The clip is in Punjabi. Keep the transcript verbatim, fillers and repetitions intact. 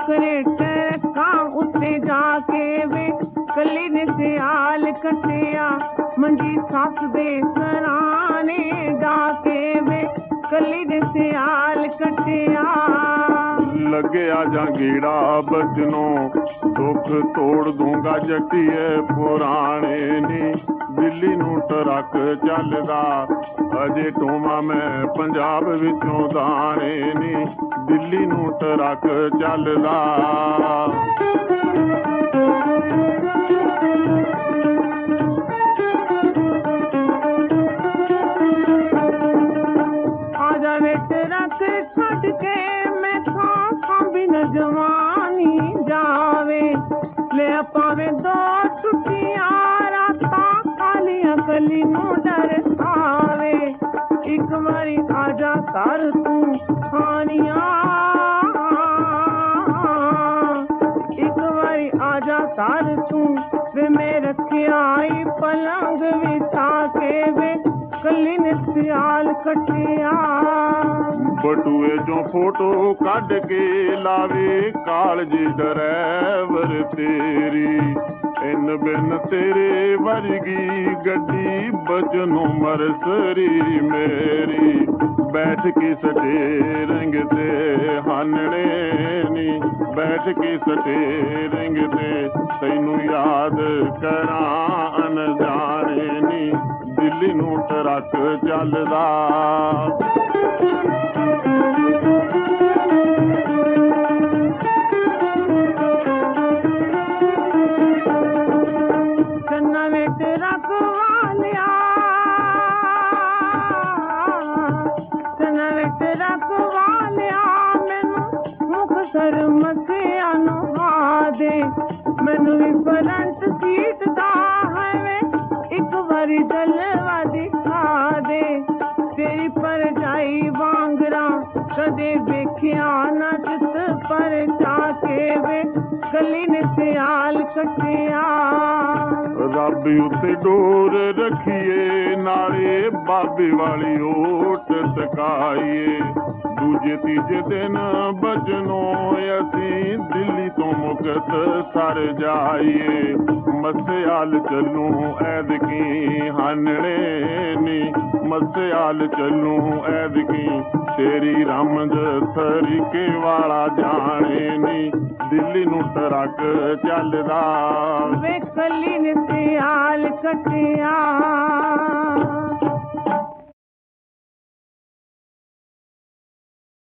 ਟੋਕਰੇ ਟਰਕਾਂ ਉੱਤੇ ਜਾ ਕੇ ਵੇ ਕੱਲੀ ਨੇ ਸਿਆਲ ਕੱਟਿਆ। ਮੰਜੀ ਸੱਸ ਦੇ ਸਰਾਣੇ ਜਾ ਕੇ ਵੇ ਕੱਲੀ ਨੇ ਸਿਆਲ ਕੱਟਿਆ। ਲੱਗਿਆ ਜਾਂ ਗੀੜਾ ਬਚਨੋਂ ਦੁੱਖ ਤੋੜ ਦੂੰਗਾ ਜੱਟੀਏ ਪੁਰਾਣੇ ਨੀ। ਦਿੱਲੀ ਨੂੰ ਟਰੱਕ ਚੱਲਦਾ ਅਜੇ ਟੋਵਾਂ ਮੈਂ ਪੰਜਾਬ ਵਿੱਚੋਂ ਦਾਣੇ ਨੀ। ਦਿੱਲੀ ਨੂੰ ਟਰੱਕ ਚੱਲਦਾ। ਆ ਜਾਵੇ ਟਰੱਕ ਛੱਡ ਕੇ ਮੈਂ ਥਾਂ ਥਾਂ ਬਿਨ ਜਵਾਨੀ ਜਾਵੇ। ਲੈ ਪਾਵੇ ਦੋ ਟੁੱਟੀਆਂ ਰਾਤਾਂ ਕਾਲੀਆਂ ਕਲੀ ਨੂੰ ਡਰ ਆਵੇ। ਇੱਕ ਵਾਰੀ ਆ ਜਾ ਕਰ ਤੂੰ ਖਾਣੀਆਂ, ਇੱਕ ਵਾਰੀ ਆ ਜਾ ਕਰ ਤੂੰ ਵੇ ਮੈਂ ਰੱਖਿਆ ਈ ਪਲੰਗ ਵਿਛਾ ਕੇ ਵੇ ਕੱਲੀ ਨੇ ਸਿਆਲ ਕੱਟਿਆ। ਬਟੂਏ ਚੋਂ ਫੋਟੋ ਕੱਢ ਕੇ ਲਾਵੇ ਕਾਲਜੀ ਡਰੈਵਰ ਤੇਰੀ। ਇਨ ਬਿਨ ਤੇਰੇ ਵਰਗੀ ਗੱਡੀ ਬਚਨੋਂ ਮਰਸਰੀ ਮੇਰੀ। ਬੈਠ ਕੇ ਸਟੇਰਿੰਗ ਤੇ ਹਾਨਣੇ ਨੀ, ਬੈਠ ਕੇ ਸਟੇਰਿੰਗ ਤੇ ਤੈਨੂੰ ਯਾਦ ਕਰਾਂ ਅਣਜਾਣੇ ਨੀ। ਦਿੱਲੀ ਨੂੰ ਟਰੱਕ ਚੱਲਦਾ। ਚੰਨਾ ਵੇ ਟਰੱਕ ਵਾਲਿਆ, ਚੰਨਾ ਵੇ ਟਰੱਕ ਵਾਲਿਆ ਮੈਨੂੰ ਮੁਕਤਸਰ ਮੱਸਿਆ ਨੂੰ ਆ ਦੇ। ਮੈਨੂੰ ਵੀ ਫਰੰਟ ਸੀਟ ਦਾ ਹੈ ਵੇ ਇੱਕ ਵਾਰੀ ਜਲਵਾ ਦਿਖਾ ਦੇ। ਤੇਰੀ ਭਰਜਾਈ ਵਾਂਗਰਾ ਕਦੇ ਵੇਖਿਆ ਨਾ ਜਿੱਤ ਪਰ ਜਾ ਕੇ ਵੇ ਕੱਲੀ ਨੇ ਸਿਆਲ ਕੱਟਿਆ। ਰੱਬ ਉੱਤੇ ਡੋਰ ਰੱਖੀਏ ਨਾਲੇ ਬਾਬੇ ਵਾਲੀ ਓਟ ਟਕਾਈਏ। ਦੂਜੇ ਤੀਜੇ ਦਿਨ ਬਚਨੋਂ ਅਸੀਂ ਦਿੱਲੀ ਤੋਂ ਮੁਕਤਸਰ ਜਾਈਏ। ਮੱਸਿਆਲ ਚੱਲੂ ਐਤਕੀ ਹਾਨਣੇ ਨੀ, ਮੱਸਿਆਲ ਚੱਲੂ ਐਤਕੀ ਤੇਰੀ ਰਮਜ ਤਰੀਕੇ ਵਾਲਾ ਜਾਣੇ ਨੀ। ਦਿੱਲੀ ਨੂੰ ਟਰੱਕ ਚੱਲਦਾ ਵੇ ਕੱਲੀ ਨੇ ਸਿਆਲ ਕੱਟਿਆ।